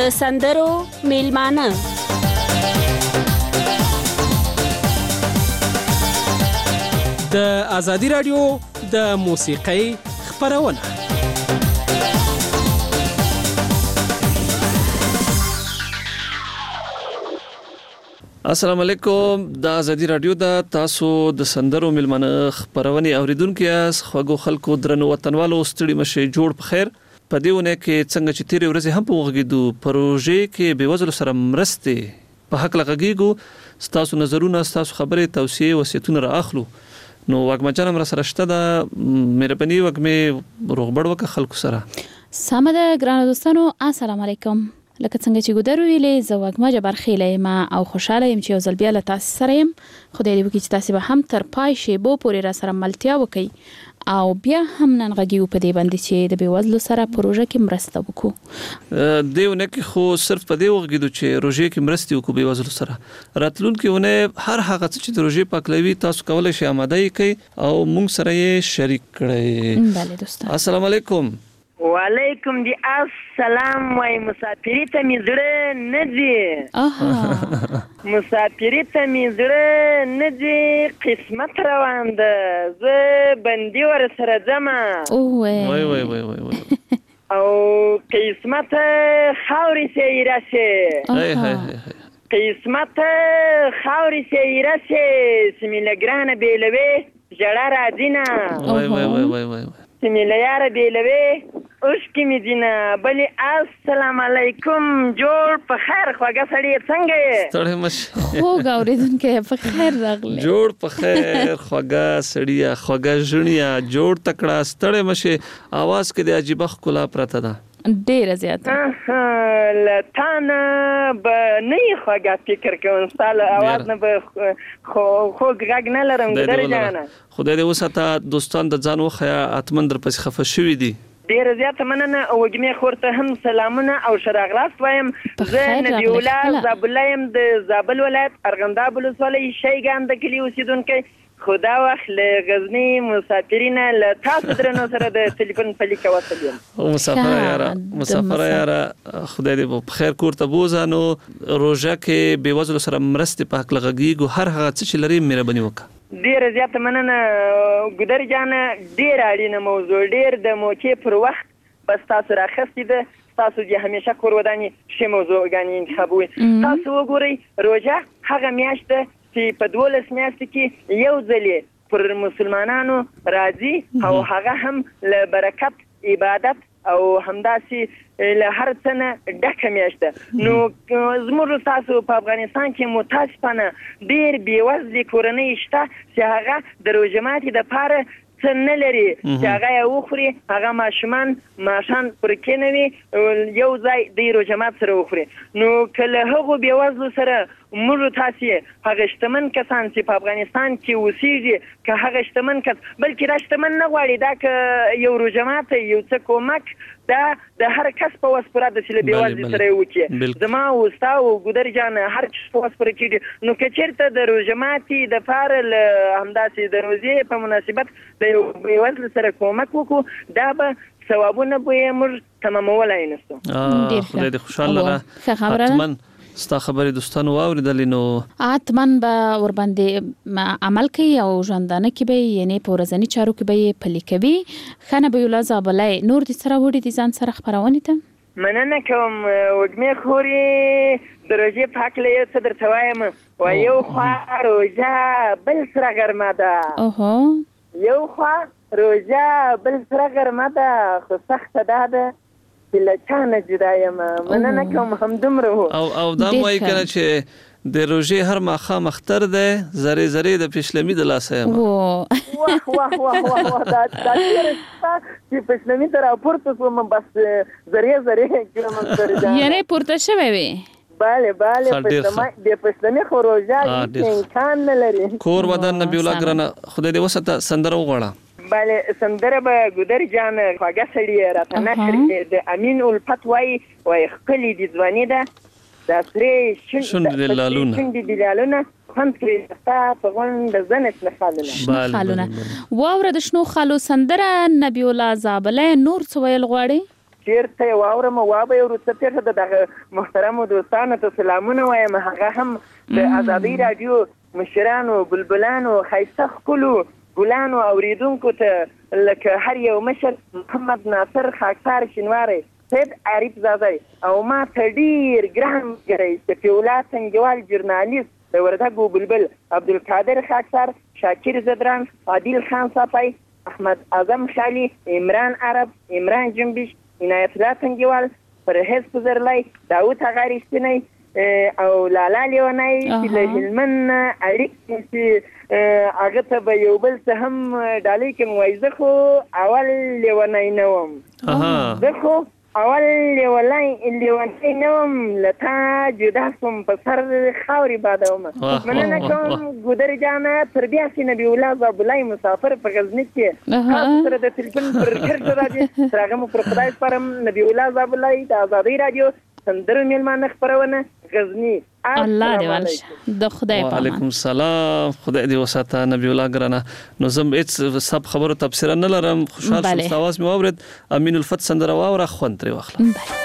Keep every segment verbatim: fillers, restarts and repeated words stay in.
د سندرو میلمانه د ازادي رادیو د موسیقۍ خپرونه. السلام علیکم. د ازادي رادیو د تاسو د سندرو میلمانه خپرونې اوریدونکو یاس. خوږو خلکو درنو وطنوالو ستړي مشه جوړ په خیر. په دیونه کې څنګه چې تیرې ورځې هم په وغږیدو پروژې کې بېوزلو سره مرستې په حق لغږیږو. ستاسو نظرونه، ستاسو خبرې، توصیې، وصیتونه رااخلو. نو واګما جان امر سره شته د مهرباني وګمه روغبړ وک خلکو سره. سلام ده ګرانو دوستانو، السلام علیکم. لکه څنګه چې ګودر ویلې زه واګما جبر خېلې ما او خوشاله يم چې یو ځل بیا له تاسو سره يم. خدای دې وکړي چې تاسو به هم تر پای شی بو پورې را سره ملتیا وکړي او بیا هم نن غږیو په دې باندې چې د بیوزلو سره پروژه کې مرسته وکړو. دیونه کې خو صرف په دې وغږیدو چې روژې کې مرسته وکړو بیوزلو سره. راتلونکي ونه هر هغه څه چې د روژې پاکلوي تاسو کولای شئ آماده کړئ او موږ سره یې شریک کړئ. بله دوستان. السلام علیکم. وعلیکم دی السلام. وای مسافری ته می زړه نه دی. اها مسافری ته می زړه نه دی، قسمت روان ده، زه بندي ور سره ځم. اوه وای وای وای وای او قسمت خاوري سي راشه. هاي هاي قسمت خاوري سي راشه سمیلګرانه بیلوي جړه راځینا. وای وای وای وای وای سمیلیاره بیلوي اوس کې می دینه. بلی السلام علیکم. جوړ په خیر خواږه سړی څنګه یې؟ ستړی مشه. خو اوریدونکو په خیر راغلی. جوړ په خیر خواږه سړی خواږه ژوندیا جوړ تکړه ستړی مشه. आवाज کې د عجیب خلا پرته ده. ډیره زیاته لتانه به نه خواږه فکر کوم ستاله आवाज نه به خو خو غږ نه لرم ګدر جانه. خدای دې وساته دوستان د ځان وخیا اتمن در پس خفه شوی دي. ډیره زیاته مننه او وګمه خورته هم سلامونه او شراغلاست وایم. زه نبی الله زابلایم د زابل ولایت ارغنداب ولسوالۍ شیګان د کلی اوسیدونکو. خدا وخت له غزنی مسافرین له تاسو درنو سره د ټلیفون په لیک وصلیم. او مسافر یاره مسافر یاره خدای دې په خیر کور ته بوزانو. روزه کې بیوزلو سره مرسته په حق لغږیږو هر هغه څه چې لري مهرباني وکړه. ډیره زیاته مننه ګودر جان. ډیر اړینه موضوع، ډیر د موقع پر وخت بس تاسو راخستې ده. تاسو چې همیشه کور ودانی شی موضوع غانې انتخابوي. تاسو وګورئ روزه هغه میاشت ده چې په دولس میاشت کې یو ځلې پر مسلمانانو راځي او هغه هم له برکت، عبادت او همداسې له هر څه نه ډکه میاشت ده. نو زموږ تاسو په افغانستان کې متاسفانه ډیر بېوزلې کورنۍ شته چې هغه د روژه ماتي دپاره څه نه لري چې هغه یې وخوري. هغه ماشومان ماشان پر کېنوي یو ځای د روژه مات سره وخوري. نو که له هغو بېوزلو سره موږ تاسې هغه شتمن کسان چې په افغانستان کې اوسېږي که هغه شتمن کس بلکې دا شتمن نه غواړي دا که یو روژه ماته یو څه کومک دا د هر کس په وس پوره ده چې له بېوزلي سره یې وکړي. زما او ستا او ګودر جان هر چیز په وس پوره کېږي. نو که چېرته د روژه ماتي دپاره له همداسې د روژې په مناسبت د یو بېوزلو سره کومک وکړو دا به ثوابونه به یې موږ تمامولی نه سو. خدای دې خوشحاله ده. حتما ستا خبرې دوستانو واورېدلې نو حتماً به ورباندې عمل کوي او ژوندانه کې به یعنې په ورځني چارو کې به یې پلي کوي. ښه نبی الله زابلی نور دې سره وړي دي ځان سره خپرونې ته؟ مننه کوم وږمې خورې. د روژې په هکله یو څه درته وایم. و یو خوا روژه بل سره غرمه ده. اوهو یو خوا روژه بل سره غرمه ده خو سخته دا ده چې له چا نه جدا یم. مننه کوم همدومره و. او او دا م وایي کنه چې د روژې هر ماښام اختر دی زرې زرې د پیشلمي د لاسه یم. واه واه واه واه دا تېره شپه چې پیشلمي ته راپورته شوم بس زرې زرې کړم سر جان. یعنې پورته شوی وې؟ بله بله د پیشلمي خو روژه هېڅ امکان نه لري. کور ودان نبی الله ګرانه خدای دې وساته. سندره وغواړه. بله سندره به ګودر جان خواږه سړي راته نشر کړي. د امین الفت وایي وایي ښکلې دي ځواني ده د سرې شونډې د لالونه شونډې د لالونه خوند کړي ستا په غونډه زنه شنه خالونه. شنه خالونه. واوره د شنو خالو سندره نبی الله زابلی نور څه ویل غواړي؟ شعر ته واورم او به ورته پیښه د محترم دوستانو ته سلامونه وایم. هغه هم د آزادۍ رادیو مشرانو بلبلانو خیسته ښکلو ګلانو اوریدونکو ته لکه هر یو مشر محمد ناصر خاکسار شینواری سید عارف زادی او ما ته ډیر ګران ملګری شفیع الله څنګهوال ژورنالیست د وردګو بلبل عبدالقادر خاکسار شاکر زدران عادل خان صافی احمد اعظم خالی عمران عرب عمران جنبش عنایت الله څنګهوال پرهیز پزرلی داود غاریشتنی او لالا لیونی چې له هلمند اړیکې چې هغه ته به یو بل څه هم ډالۍ کوم وایي زه خو اول لیونی نه وم زه خو اول لیونی لیونی نه وم له تا جدا شوم په سر خاورې بادومه مننه کوم ګودر جانه تر بیا چې نبي الله زابلای مسافر په غزني کې تاسو سره د تلیفون پر خرڅ راځي تر هغه مو پر خدای سپارم نبي الله زابلای د آزادۍ رادیو سندرو میلمانه خبرونه غزنی. الله دې ورشه د خدای په امان. وعلیکم السلام خدای دې وساته نبی الله ګرانه نو زم هیڅ سب خبرو تفسیر نه لرم خوشحال شوم تاسو مې واورید امین الفت سندره واوره خوند ترې واخله.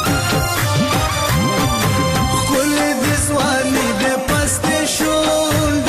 This one need the past show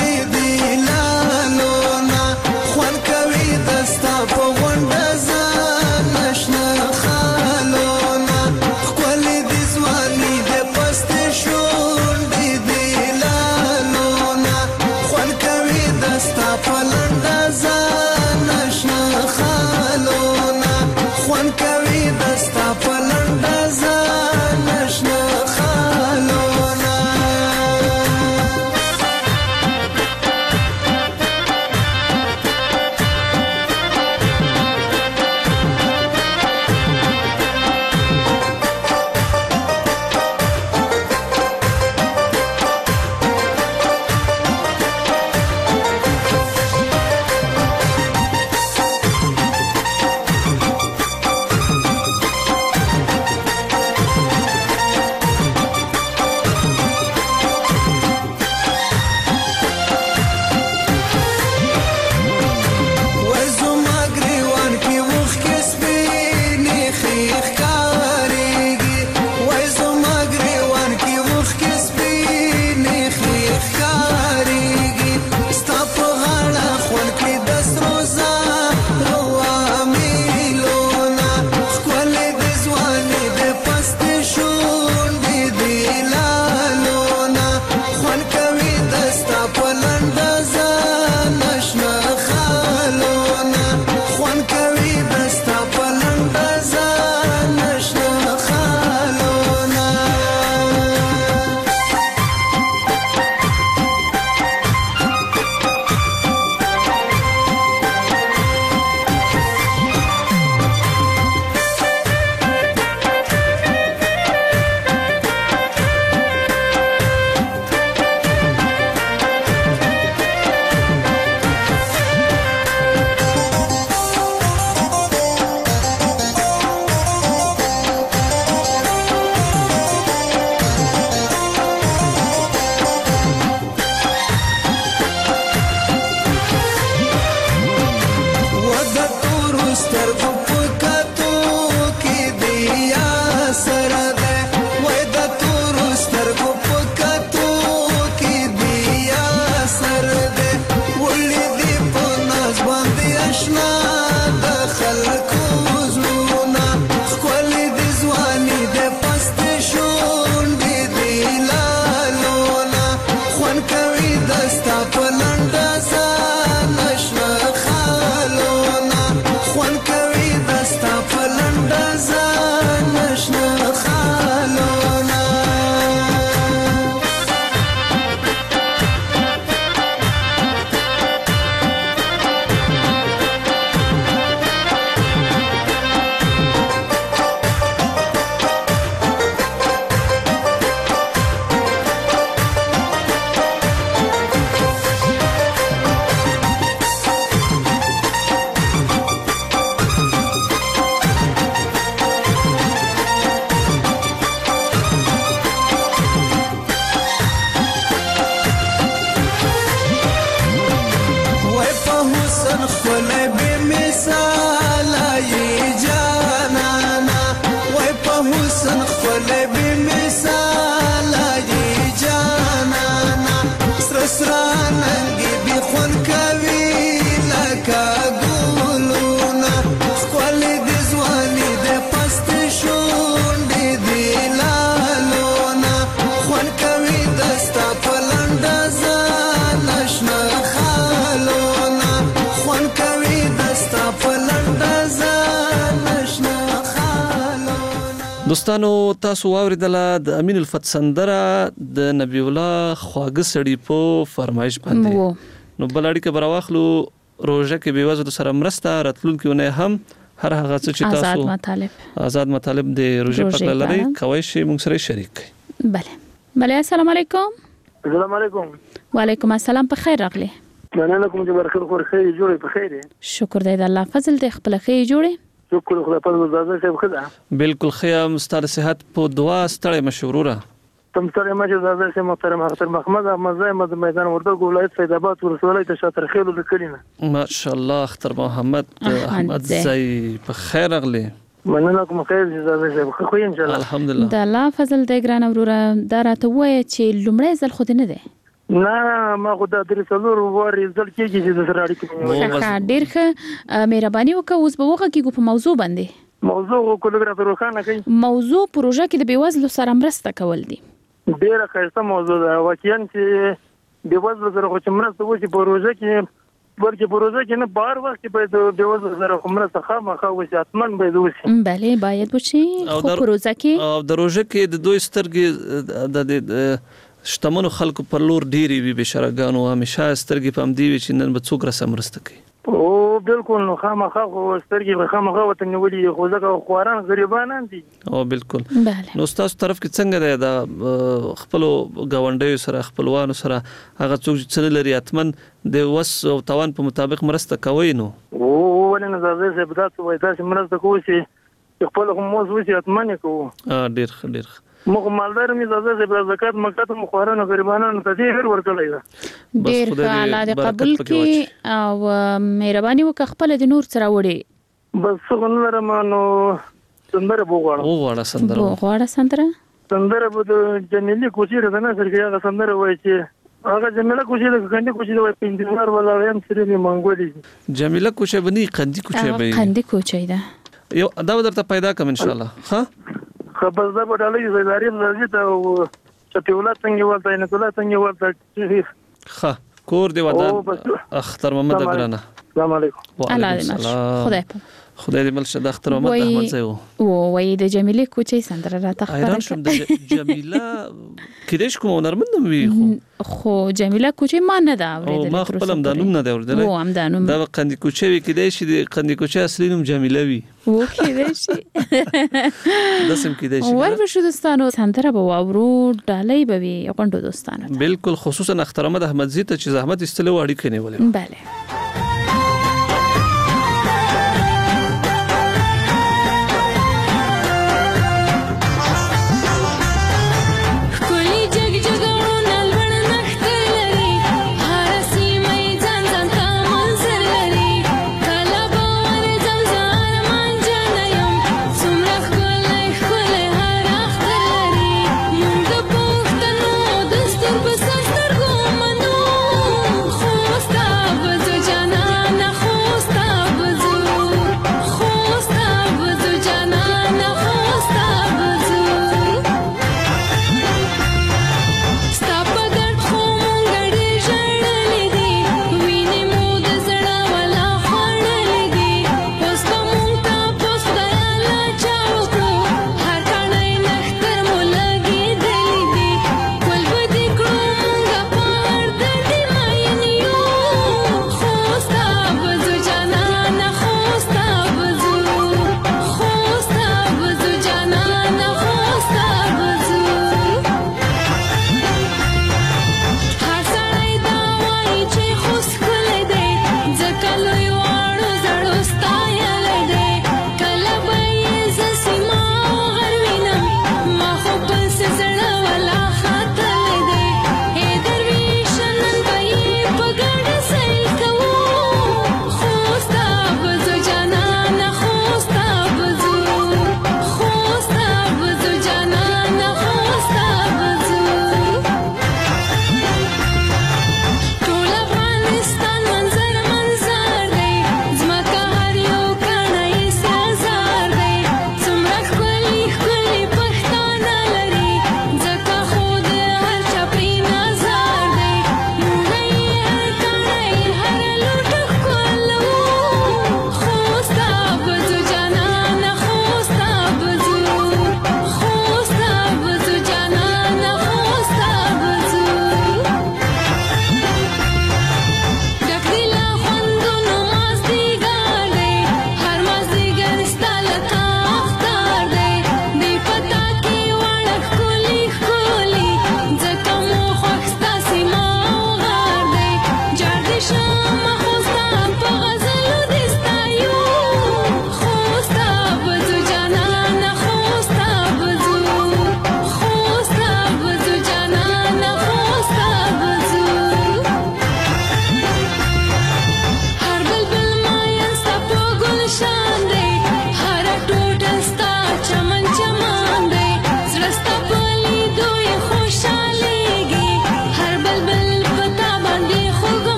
ښکلی بې مثاله یې جانانه سره سره ننګې بې خوند کوي لکه ګلونه ښکلی د ځواني د پست شونډې د لالونه خوند کوي د ستا په لنډه ځانه شنه خالونه خوند کوي د ستا په لنډه ځانه شنه خالونه. دوستانو تاسو واوریدله د امین الفت سندره د نبی الله خواږه سړي په فرمایش باندې نو بل اړیکه به راواخلو روژه کې بېوزلو سره مرسته راتلونکي اونۍ هم هر هغه څه چې تاسو آزاد مطالب آزاد مطالب د روژې په اړه لرئ کوئ شئ موږ سره شریک کړئ. بله بله السلام علیکم. السلام علیکم. وعلیکم السلام په خیر راغلی. مننه کوم چې برخه خور خیر جوړې په خیر. شکر دی د الله فضل دی خپل خیر جوړې. شکر خدای په زړه صاحب خدا. بالکل خیام ستاره صحت په دعا ستړی مشوروره. تم ستړی مشه زړه صاحب محترم اختر محمد احمد زاید میدان وردګ ولایت فیض آباد ولسوالۍ ته شاطر خیلو لیکلینه. ماشاءالله اختر محمد احمد زاید په خیر راغلی. مننه کوم خیر زړه صاحب خو ان شاء الله. الحمدلله. د الله فضل دی ګران وروره دا راته وایي چې لومړی ځل خو دې نه دی. نه ما خو دا درې څلور وارې ځل کېږي چې د سره اړیکې ښه ډېر ښه مهرباني وکړه اوس به وغږېږو په موضوع باندې. موضوع خو لږ راته روښانه کړئ. موضوع پروژه کې د بېوزلو سره مرسته کول دي. ډېره ښایسته موضوع ده واقعا چې بېوزلو سره خو چې مرسته وشي پروژه کې بلکې پروژه کې نه بهر وخت کې باید بېوزلو سره خو مرسته خامخا وشي حتما باید وشي. بله باید وشي خو پروژه کې او د روژه کې د دوی سترګې د شتمنو خلکو پر لور ډېرې وي بېشرهګانو همیشه سترګې په همدې وي چې نن به څوک راسه مرسته کوي. او بالکل نو خامخا خو سترګې به خامخا ورته نیولي خو ځکه خواران غریبانان دي. او بالکل. بله نو ستاسو طرف کې څنګه دی د خپلو ګاونډیو سره خپلوانو سره هغه څوک چې څه نه لري حتما د وس او توان په مطابق مرسته کوئ نو؟ او ولې نه زه صاحب تاسو وایي تاسې مرسته کوو چې خپل هم موز وشي حتما یې کوو. ډېر ښه ډېر ښه. مخ مالدار مې زړه صاحب زکات مکات مخوارانو غریبانو ته دې هر ورکړی ده. ډېر ښه الله دې قبول کړي او مهرباني وکړه خپل د نور سره وړي. بس څه نه لرم نو سندره وغواړم. وغواړه سندره. وغواړه سندره. سندره به د جمیلې کوچې ده نه سره هغه سندره وایي چې هغه جمیله کوچې ده کنده کوچې ده وایي پینځمار ولا هم سره می منګولې. جمیله کوچې بني قندي کوچې به. قندي کوچې ده. یو دا درته پیدا کوم ان شاء الله. ها خبر ده په ډالۍ زیداري زړه ته او چې ولات څنګه ولته نه ولات څنګه ولته ښه کور دی ودان اختر محمد ګرانه. السلام علیکم. الله دې مل خدای په خدای دې مل شه د اختر محمد احمد زاید و وای د جمیلې کوچې سندره راته خبره ایران شوم د جمیله کېدش کوم نرمند وی خو خو جمیله کوچې ما نه دا اورېدل. ما خپل هم د نوم نه دا اورېدل. او هم دا نوم دا قندي کوچې وی کېدای شي د قندي کوچې اصلي نوم جمیله وی. و کېدای شي. داسم کېدای شي. ور شو دوستانو سندره به واورو ډالۍ به وي غونډو دوستانو. بالکل خصوصا اختر محمد احمد زاید ته چې زحمت استلو اړیکې نیولې. بله Just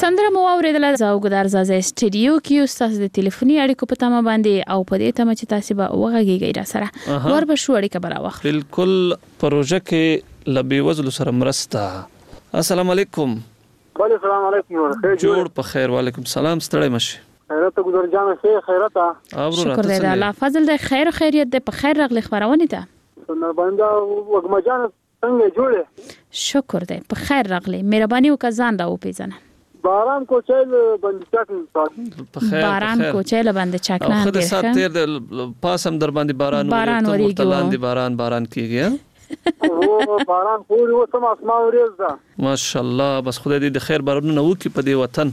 سندره مو اوریدله زاوګدار زازه سټډیو کې استاد د ټلیفوني اړیکو په تمه باندې او په دې تمه چې تاسو به وغږیږئ را سره ور به شو اړیکه برا واخلو. بالکل پروژه کې لبي وزل سره مرسته. السلام علیکم. وعلیکم السلام علیکم. جوړ په خیر. وعلیکم السلام. ستړی مشي. خیرته ګذر جان شه خیرته. شکر دې الله فضل دې خیر او خیریت دې په خیر راغلی خبرونه ته. نو باندې وګما جان څنګه جوړه؟ شکر دې په خیر راغلی. مهرباني وکړه ځان را وپیژنه. باران کوچل باندې چاکنه په خیر. باران کوچل باندې چاکنه. خو د سات تیر د پاسم در باندې باران وري ته لاندې باران باران کیږي. او باران پوری و سم اسمان وريز ده. ماشاءالله. بس خدای دې د خیر بارونه وکي په دې وطن.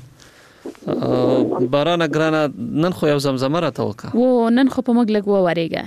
باران ګرانه نن خو یو زمزمه راته وکا. و نن خو په موږ لګ ووريګه.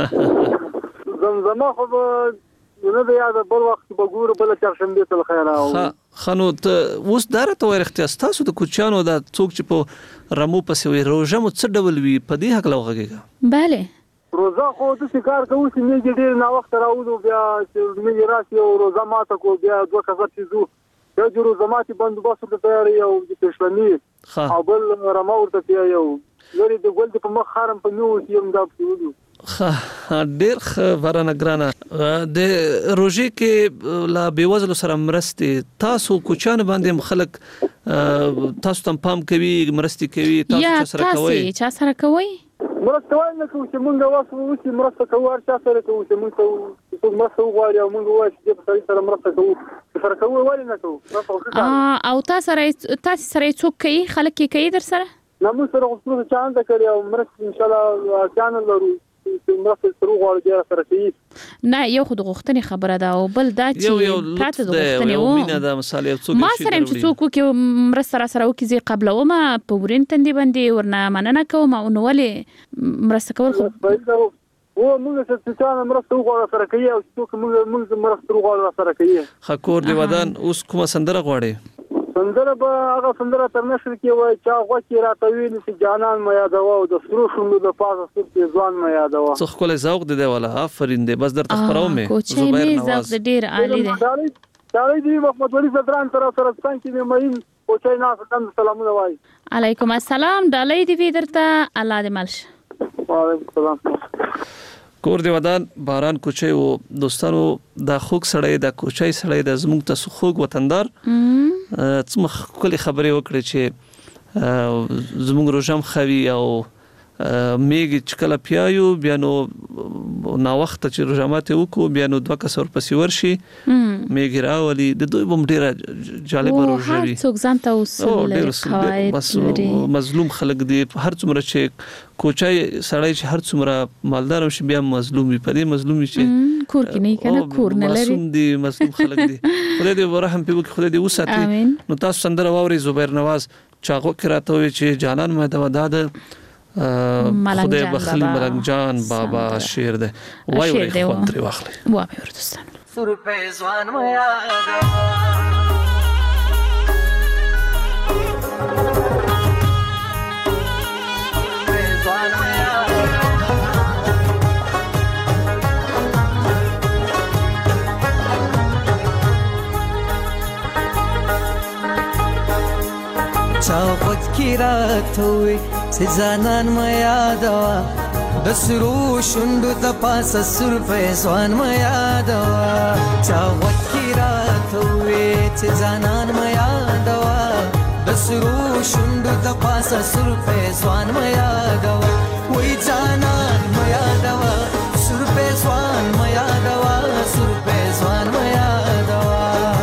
زمزمه خو نه دی یاد بل وخت بګور بل چرشنبه تل خیر او خنو ته اوس درته ورخته تاسو د کوچانو د څوک چې په رمو پسې وي روزه مو څه ډول وي په دې حق لوغږي. bale روزه خو د شکار کوو چې نه ډیر نه وخت راوځو بیا چې نه راشي او روزه ماته کو بیا دوه کسر چیزو دا جو روزه ماته بندوبست ته تیاری او د پښلنی او بل رمو ورته پیو لري د ګل په مخ خارم په نو یم دا پسولو. خ ډیر ورانه ګرانه د روزي کې لا بیوزلو سره مرستي تاسو کوچان باندې مخلق تاسو تم پام کوي مرستي کوي تاسو سره کوي یا تاسو چا سره کوي مرسته وای نه کوم چې مونږ واسو چې مرسته کوو هر چا سره کوو چې مونږ ته مرسته وغواړي او مونږ وایو چې په سړي سره مرسته کوو سره کوو وای نه کوو او تاسو سره تاسو سره څوک کوي خلک کې کوي در سره نو موږ سره خصوصا چانه کوي او مرسته ان شاء الله چانه لرو مرسته سره وغواړي سره کوي نه یو خود غوښتنې خبره ده او بل دا چې پاتې د غوښتنې و مینه د مثال یو څوک ما سره چې څوک کې مرسته سره وکړي زی قبل او ما په ورین تندې باندې ورنه مننه کوم او نو ولې مرسته کول خو او موږ چې څنګه مرسته وغواړو سره کوي او څوک موږ موږ مرسته وغواړو سره کوي. خکور دی ودان اوس کومه سندره غواړي؟ سندره به هغه سندره تر نشر کې وای چا غوښتي راته ویل چې جانان مې یادوا او د سرو شوندو د پاسه سپې ځوان مې یادوا. څه خپل ذوق دی ولا آفرین دی بس درته خبرو مې زبیر نواز ډیر عالی دی. چالي دی محمد ولی زدران تر سره څنګه کې مې پوښتنه نه کوم سلامونه وای. علیکم السلام ډالۍ دی درته الله دې ملش. وعلیکم السلام. کور دی ودان باران کوچي او دوستانو د خوګ سړی د کوچي سړی د زموږ ته خوګ وطندار څه کلی خبرې وکړي چې زموږ روزم خوي او میګ چکلا پیایو بیا نو نا وخت چې روزمات وکړو بیا نو دوه کسر پسې ورشي میګ راولي د دوی بم ډیره جالب روزه وي. څوک ځان ته وسول بس مظلوم خلک دي هر څومره چې کوچای سړی چې هر څومره مالدار شي بیا مظلوم وي پدې مظلوم چې کور کې نه کنه کور نه لري مظلوم دي مظلوم خلک دي خدای دې ورحم په وکړي خدای دې وساتي. نو تاسو سندره واوري زبیر نواز چاغو کراته وي چې جانان مې د وداد خدای بخل ملنګ جان بابا شیر ده وای وای خو تر واخلې وا به ورتستان سر په ځوان مې یاد چاوت کی راتوي چې ځانان مې یادوا د سرو شوندو د پاسه سر په ځوان مې یادوا چاوت کی راتوي چې ځانان مې یادوا د سرو شوندو د پاسه سر په ځوان مې یادوا وای ځانان مې یادوا سر په ځوان مې یادوا سر په ځوان مې یادوا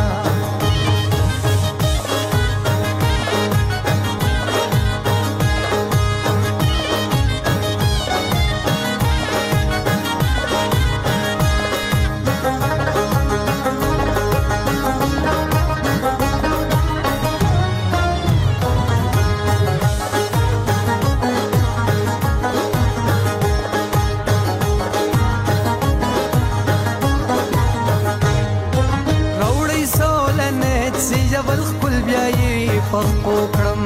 پخپو کړم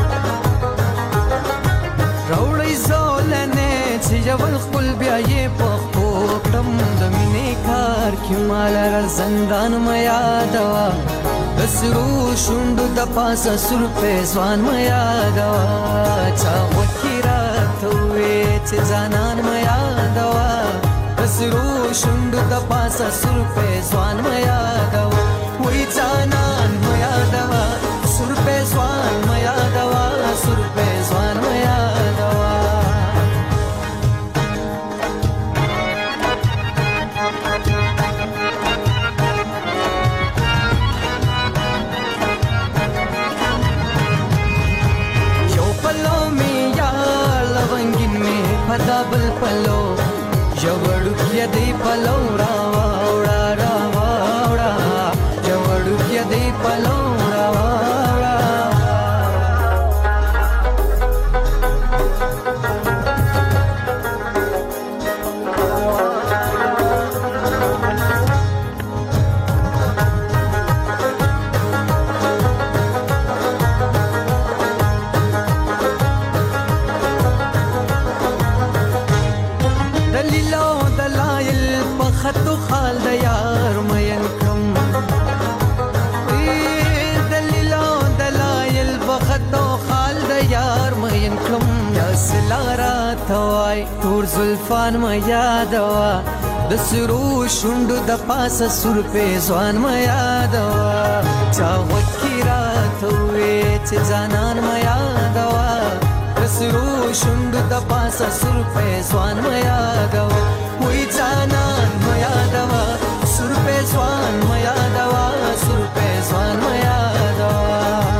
راوړی زولنه چې جبل خپل بیا یې پخپو کړم د مینې کار کې مال را زندان مې یادوا د سرو شوندو د پاسه سر په ځوان ما یادوا چا وکیرا توې چې ځانان ما یادوا سرو شوندو د پاسه سر په ځوان ما یادوا وې ځانان ما یادوا سر په ځوان ما یادوا سر په ځوان ما یادوا پدابل پلو جوړو کې دی پلو را وړا را وړا جوړو کې دی پلو را وړا خطو خال د یار مین کم دلیلو دلایل بخطو خال د یار مین کم یاسلارا توای تور زلفان ما یادوا د سرو شوندو د پاسه سر په ځوان ما یادوا چا وکیرا توې چې ځانان ما یادوا د سرو شوندو د پاسه سر په ځوان ما یادوا وې ځانان ما یادوا سر په ځوان ما یادوا سر په ځوان ما یادوا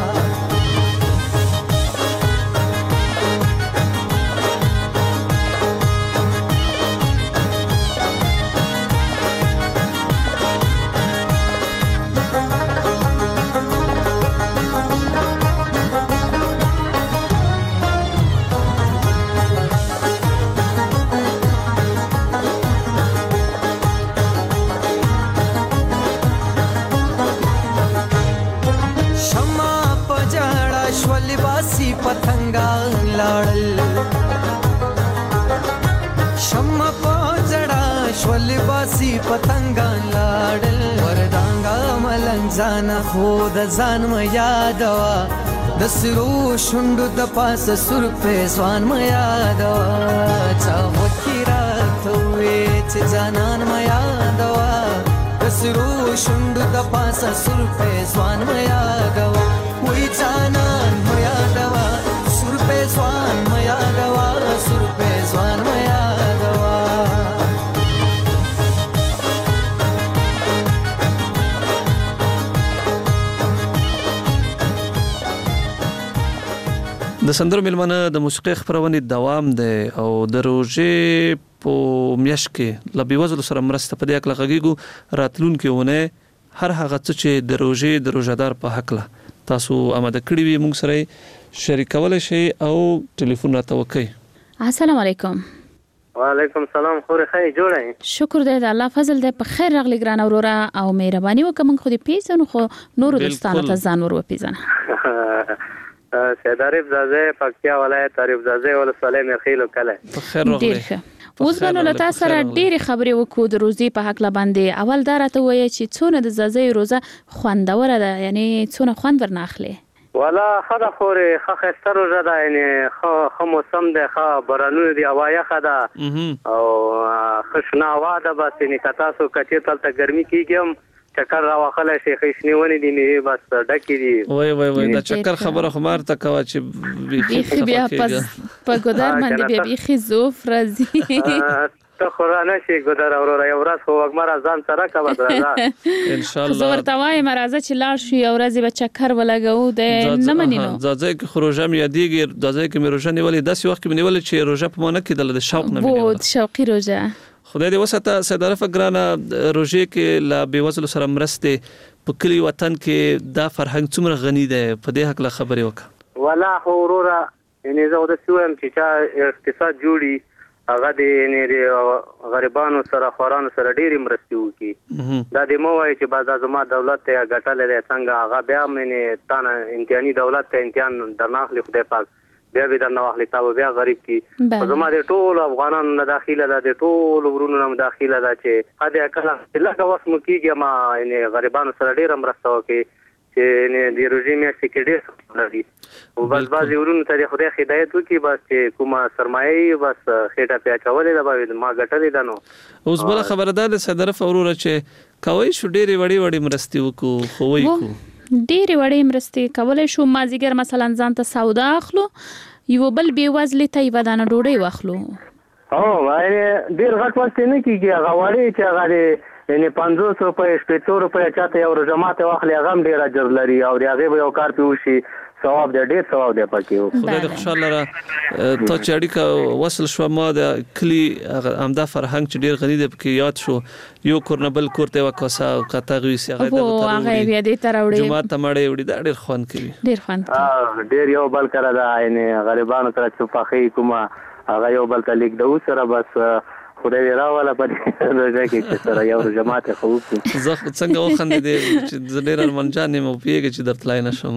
پتنګا لاړل شمع په جړا شول باسي پتنګا لاړل وردانګا ملنګ ځان خو د ځان ما یادوا د سرو شوندو د پاسه سر په ځوان ما یادوا چا وکیرا توې چې ځانان ما یادوا د سرو شوندو د پاسه سر په ځوان ما یادوا وې ځانان ما یادوا سر په ځوان ما یادوا سر په ځوان ما یادوا د سندرو ملمنه د موسیقي خبرونه دوام دی او د روزې په میاشت کې ل بیوزلو سره مرسته په دې اکل غږیږو راتلونکو ونه هر هغه څه چې د روزې د روزادار په حق له تاسو آماده کړی وي موږ سره شریکول شي او ټلیفون راته وکړئ. السلام علیکم. وعلیکم السلام. خوري خی جوړه شکر دې د الله فضل دې په خیر راغلی ګران اورورا او مهرباني وکم خو دې پیژنو خو نور دوستانو ته ځان ور وپیژنه. سیدارف زازه پکتیا ولایت تعریف زازه ولسوالۍ مرخیلو کله په خیر راغلی. اوس باندې لته سره ډېری خبرې وکړو د روزي په حق لباندې. اول دا راته وایي چې څونه د زازه روزه خوندوره ده یعنی څونه خوند ورناخلي والا خدا خوري خخستر روزه ده یعنی خو خو موسم ده خو بارانونه دی هوايه خدا او خشنا واده بس یعنی کتا سو کچې تلته ګرمي کیږم چکر را واخله شي خښنی ونی دی نه بس ډکی دی وای وای وای دا چکر خبره خمار تا کوا چې بیخي بیا پس په ګودر باندې بیا بیخي زوف راځي ته خورانه شي ګودر اورور یو ورځ خو وګمر ځان سره کا بدرځه ان شاء الله زه ورته وایم راځه چې لاړ شي او ورځ به چکر ولګو د نه منینو ځځه کې خروجه مې یادېږي ځځه کې مې روزه نیولې داسې وخت کې مې نیولې چې روزه په مونږ کې د شوق نه نیولې وو شوقي روزه خدای دې وساته سیدارف ګرانه روزه کې لا بیوزلو سره مرسته په کلی وطن کې دا فرهنګ څومره غني ده په دې حق له خبرې وکړه. ولا اورورا یعنی زه د سوم چې چا اقتصاد جوړي هغه د غریبانو سره خورانو سره ډېری مرستې وکړي. دا د مو وایي چې بعض زما دولت ته غټلې څنګه هغه بیا مې تانه امتحاني دولت ته امتحان درناخلي خدای پاک بیا به درنه واخلي تاسو بیا غریب کی زما د ټول افغانانو نه داخله ده د ټول ورونو نه داخله ده چې هدا کله لکه وس مو کیږي ما یعنی غریبانو سره ډېر مرسته وکړي چې نه د روزي میاشتې کې ډېر لري او بس بعضې ورونو ته د خدای هدایت وکړي بس چې کومه سرمایه بس خېټه پې اچولې ده به ما ګټلې ده. نو اوس بله خبره دا ده صدرف وروره چې کوی شو ډېرې وړې وړې مرستې وکړو خو وایي کړو ډېرې وړې مرستې کولی شو. مازدیګر مثلا ځان ته سودا اخلو یو بل بېوزلې ته یوه دانه ډوډۍ واخلو. او ډېر غټ وخت نه کېږي هغه وړې چې هغه د یعنې پنځوس روپۍ شپېتو روپۍ چاته یو روژه ماتی واخلي هغه هم ډېر اجر لري او د هغې به یو کار پې وشي ثواب دی ډېر ثواب دی پکې. خدای دې خوشحاله لره تا چې اړیکه وصل شوه ما د کلي همدا فرهنګ چې ډېر غني دی پکې یاد شو یو کور نه بل کور ته یوه کاسه قطغ ویسي هغه بیا دې ته راوړي جومات ته مړۍ وړي دا ډېر خوند کوي ډېر خوند کوي ډېر یو بل کره ده یعنې غریبانو سره چې پخوي کومه هغه یو بل ته لیږدو سره بس خدای دې راوله په دې روژه کې چې سره یو روژه ماتی خو وکړو. زه څنګه وخندېدې چې زه ډېر ارمانجان یم او پوهېږې چې در تلای نه شم.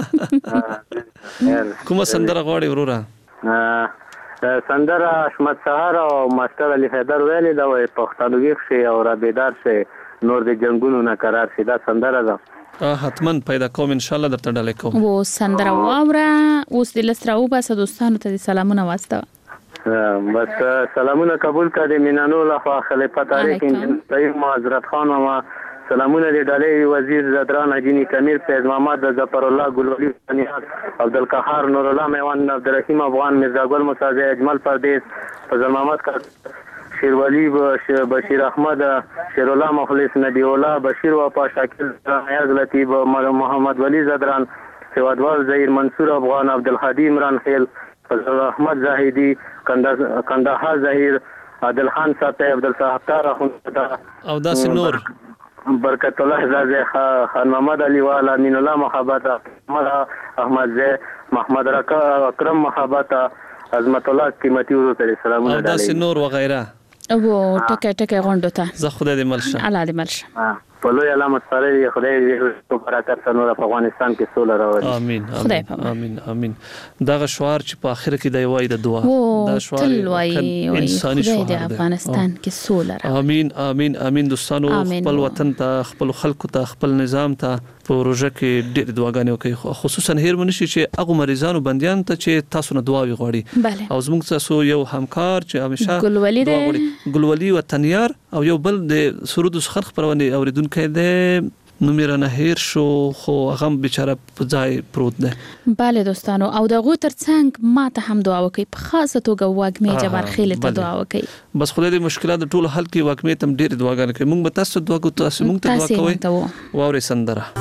کومه سندره غواړې وروره؟ سندره حشمت سهار او ماسټر علي حیدر ویلې ده وایي پښتانه ویښ شي او را بیدار شي نور د جنګونو نه قرار شي. دا سندره ده حتما پیدا کوم انشاءالله درته ډالۍ کوم. و سندره واوره اوس دې لس راوباسه دوستانو ته دې سلامونه واستوه. بس سلامونه قبول کړه د مینانو لخوا خلیفه طارق انجینر معذرت خان ماما سلامونه د ډالۍ وزیر زدران اجینی کمیر فیض محمد ظفر الله ګلولی بنیاد عبدالقهار نور الله میوان عبدالرحیم افغان مرزا ګل مصاز اجمل پردیس فضل محمد شیرولی بشیر احمد شیر الله مخلص نبی الله بشیر وفا شاکر نیاز لطیف محمد ولی زدران سوادوال زهیر منصور افغان عبدالحدی عمران خیل فضل احمد زاهدی کندهار زهیر عادل خان صاحب عبدالستار اخوند او داسې نور برکت الله زازی خان محمد علی والا امین الله محبت احمد زی محمد رکا اکرم محبت عظمت الله قیمتي ورو ته سلامونه او داسې نور وغیره او ټکه ټکه غونډو ته زه خدای دې مل شه الله دې مل شه په لوی علامت سره خدای دې برکت سره په افغانستان کې سوله راوړي. امين امين امين دغه شعار چې په اخر کې دی وای د دعا دا شعار انساني شعار دی افغانستان کې سوله راوړي. امين امين امين دوستانو خپل وطن ته خپل خلکو ته خپل نظام ته په روزه کې ډېر دعاګانې وکړي خصوصا هیر منشي چې هغه مریضانو بنديان ته چې تاسو نه دعا وغواړي او زموږ تاسو یو همکار چې همیشه ګلولي دی ګلولي وطنيار او یو بل د سرود سخر خبرونه اوریدونکو د نو میرا نه هیر شو خو هغه بیچاره په ځای پروت ده. bale دوستانو او دغه ترڅنګ ما ته هم دعا وکي په خاصه توګه واګمې جبر خیل ته دعا وکي بس خدای دې مشکلات ټول حل کړي واګمې تم ډېر دعاګانې کوي موږ به تاسو دعا کوو تاسو موږ ته دعا کوئ واوري سندره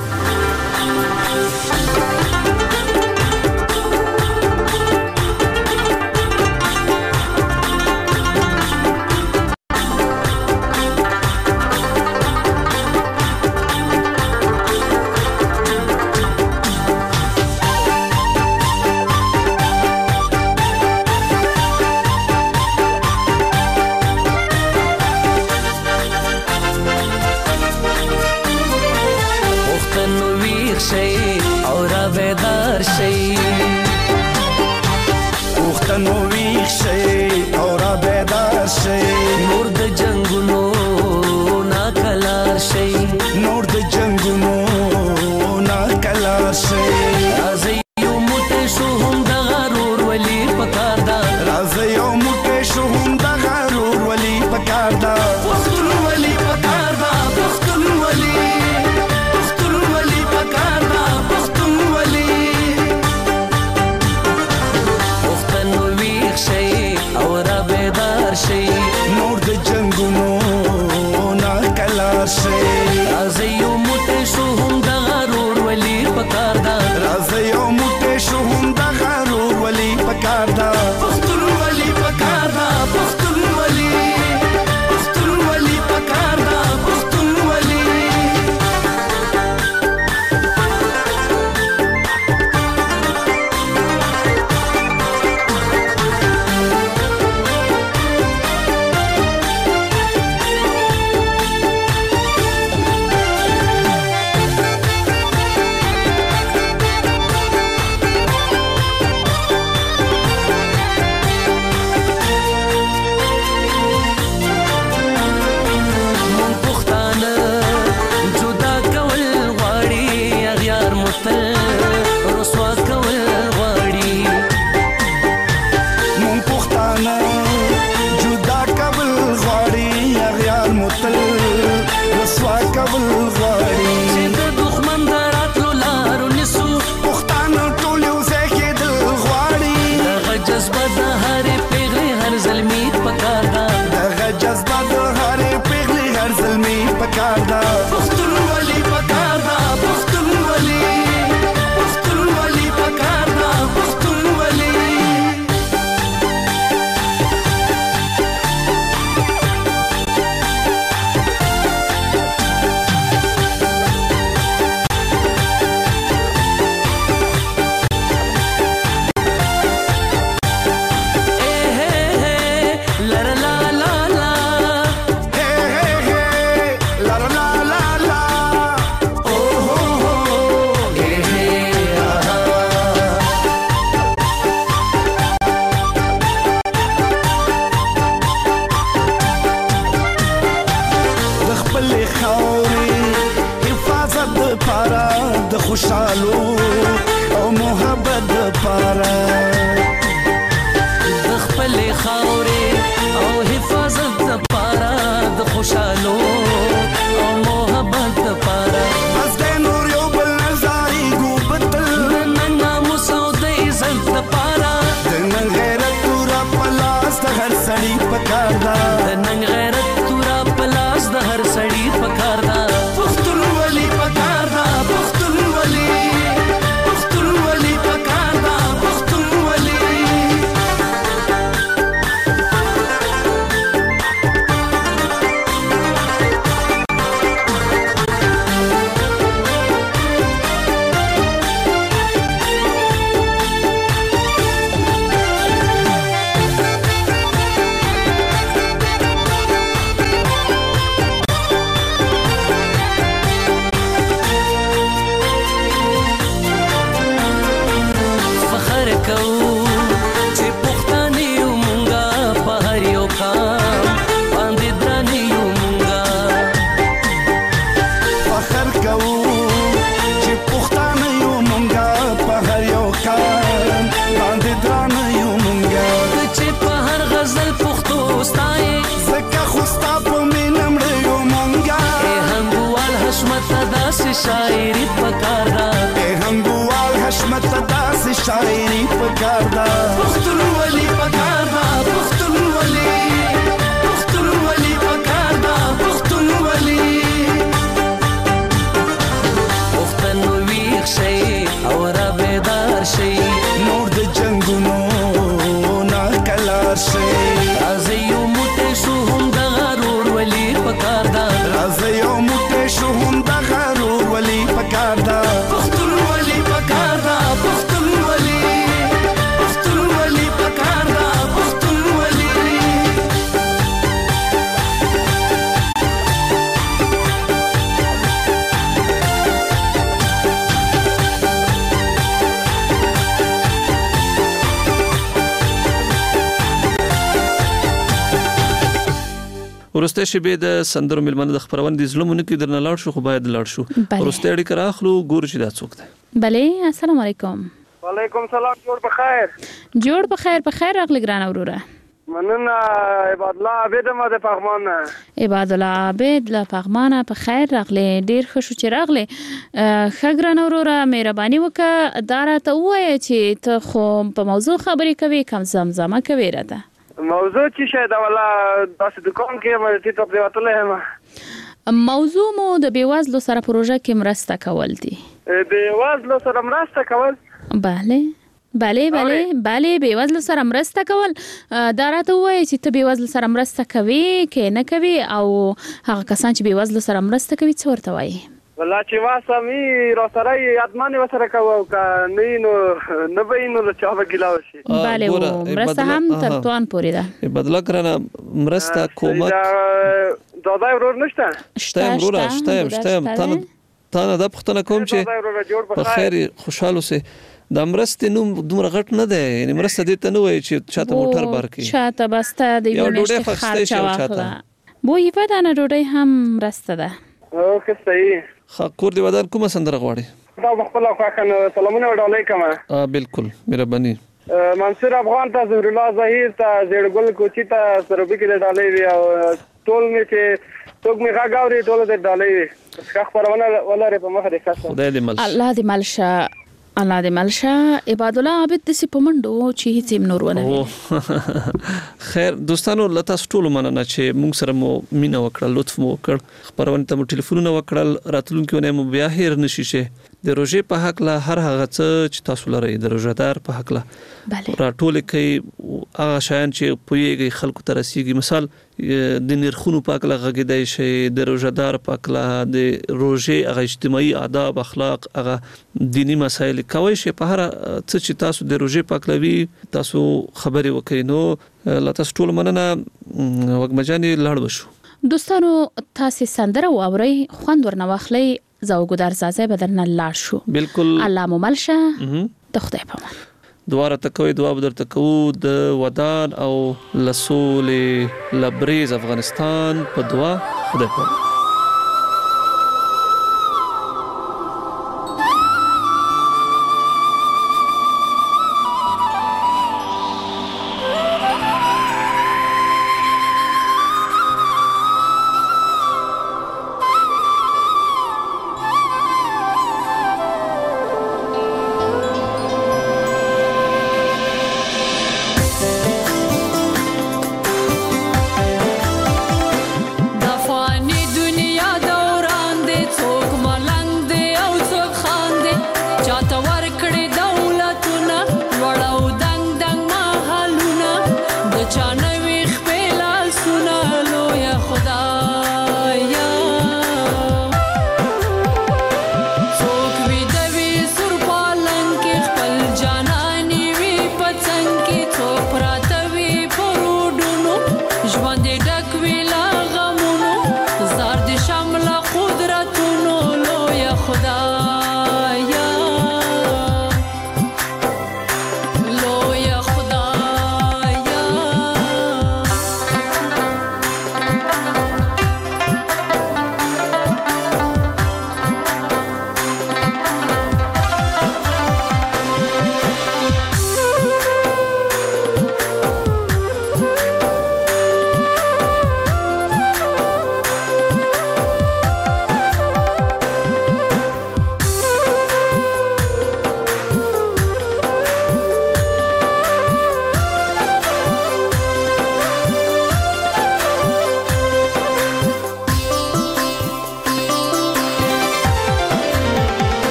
پارا د خوشالو او محبت د پارا د خپل خاورې او حفاظت د پارا د خوشالو او محبت د پارا بس د نور یو بل نظاری ګوبتل نن ناموس او د عزت د پارا د نن غیرت تورا پلاس د هر سړي پکار دا د نن غیرت تورا پلاس د هر سړي پکار دا پښتون ولی پکار دا پښتون ولی پښتون ولی پکار دا پښتون ولی شاعری پکار دا اے هنګوال حشمت داس شاعری پکار دا پښتون ولی پکار دا پښتون ولی پښتون ولی پکار دا پښتون ولی پښتون ویښ شي او را بیدار شي نور د جنگونو نا کلار شي راځي یو موټه شو هم د غرور ولی پکار دا راځي یو موټه شو هم د غرور ولی پکار دا پښتون ولی پکار دا پښتون ولی پښتون ولی پکار دا پښتون ولی ورسته شبې د سندرو ملمنه د خبرونه د ظلمونه کې درنه لاړ شو خو باید لاړ شو ورسته اړیکه راخلو ګور چې دا څوک دی بله السلام علیکم وعلیکم سلام جوړ بخیر جوړ بخیر بخیر راغلی ګران وروره مننه عباد الله عابد ما د پغمان عباد الله عابد له پغمانه په خیر راغلی ډیر ښه شو چې راغلی ښه ګران وروره مهرباني وکړه دا راته ووایه چې ته خو په موضوع خبرې کوې کم زمزمه کوې راته موضوع چې شاید ولا داسې دکان کې مې ته په وتلې هم موضوع مو د بیوازلو سره پروژه کې مرسته کول دي بیوازلو سره مرسته کول بله بله بله بله بیوازلو سره مرسته کول دا راته وایي چې ته بیوازلو سره مرسته کوي کې نه کوي او هغه کسان چې بیوازلو سره مرسته کوي څه ورته وایي والله چې واسه می را سره یادمانه وسره کوو کا نه نو نه به نو چا به ګلاو شي bale مرسته هم تر توان پورې ده بدلا کړنه مرسته کومک دا دا ورور نشته شته ورور شته شته تنه تنه د پښتنه کوم چې په خیر خوشاله سي د مرسته نو دومره غټ نه ده یعنی مرسته دې ته نه وای چې چاته موټر بارکي چاته بسته د یو نشته خرچ واخله بو یې پدانه ډوډۍ هم مرسته ده اوکې صحیح خاکور دی ودان کومه سندره غواړي دا خپل خواخنه سلامونه وډالای کما اه بالکل مهرباني منصور افغان ته زهر الله ظهیر ته زیړګل کوچی ته سروبي کې ډالۍ وی او ټول می چې څوک می غاګاوري ټول دې ډالۍ وی ښه خبرونه ولاره په مخه دې ښه خدای دې مل الله دې ملشه الله دې ملشه عباد الله عابد د سپمنډو چې هیڅ نور ونه خیر دوستانو لته ټول مننه چې موږ سره مو مینا وکړل لطف مو وکړ خبرونه ته مو ټلیفونونه وکړل راتلونکو نه مو بیا هیر نشي شه د روزي په حق لا هر هغه څه چې تاسو لري د روزدار په حق لا راټول کوي هغه شایان چې پویږي خلکو ته رسیږي مثال د نرخونو په حق لا غږیدای شي د روزدار په حق لا د روزي هغه اجتماعي آداب اخلاق هغه دینی مسایل کوي شي په هر څه چې تاسو د روزي په حق لوي تاسو خبري وکړئ نو لته ټول مننه وګمجاني لاړ وشو دوستانو تاسو سندره واوري خوند ورنواخلي زوګدار زازه بدرنه لاړ شو بالکل الله مو ملشه د خدای په امان دواره تکوي دعا بدر تکو د ودان او لسول لبریز افغانستان په دعا خدای په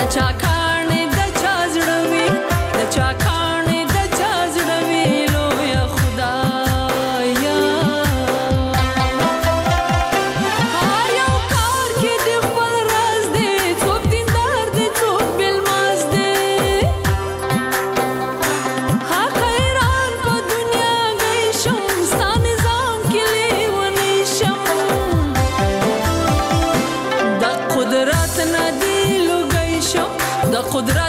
چا کاڼې د چا زړه وي د چا کاڼې د چا زړه وي لویه خدایا هر یو کار کې د خپل راز دی څوک دیندار دی څوک بېلماز دی حق حیران په دنیا گئی شم ستا نظام کې لیونی شم د قدرت نه دی لوګی شم د قدرت